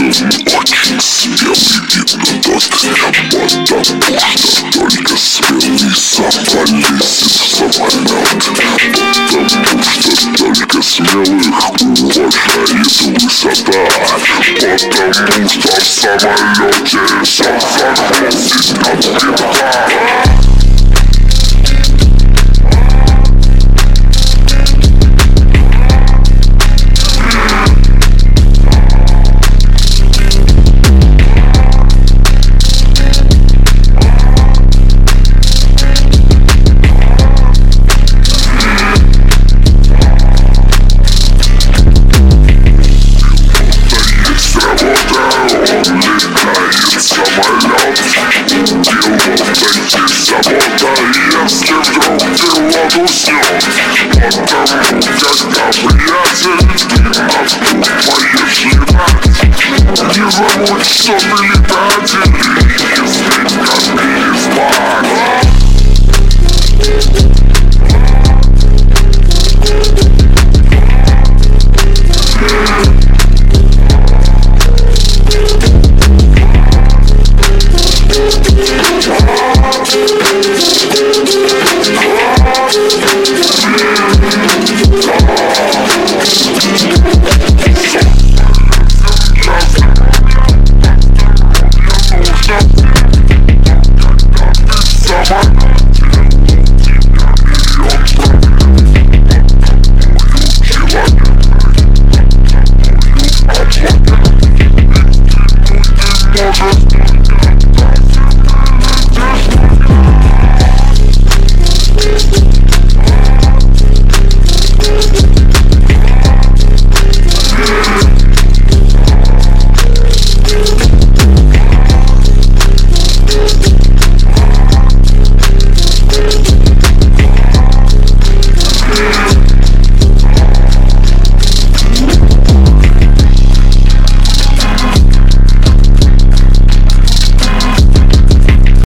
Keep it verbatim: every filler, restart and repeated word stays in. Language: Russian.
очень смелый вид на тот, потому что только смелый сам полезет в самолет. Потому что только смелых уважает высота. Потому что в самолете сам зависит от винта. Если вдруг пилот уснет, потому когда приятель ты на вкус поешь летать, не забудь, что ты летатель, если как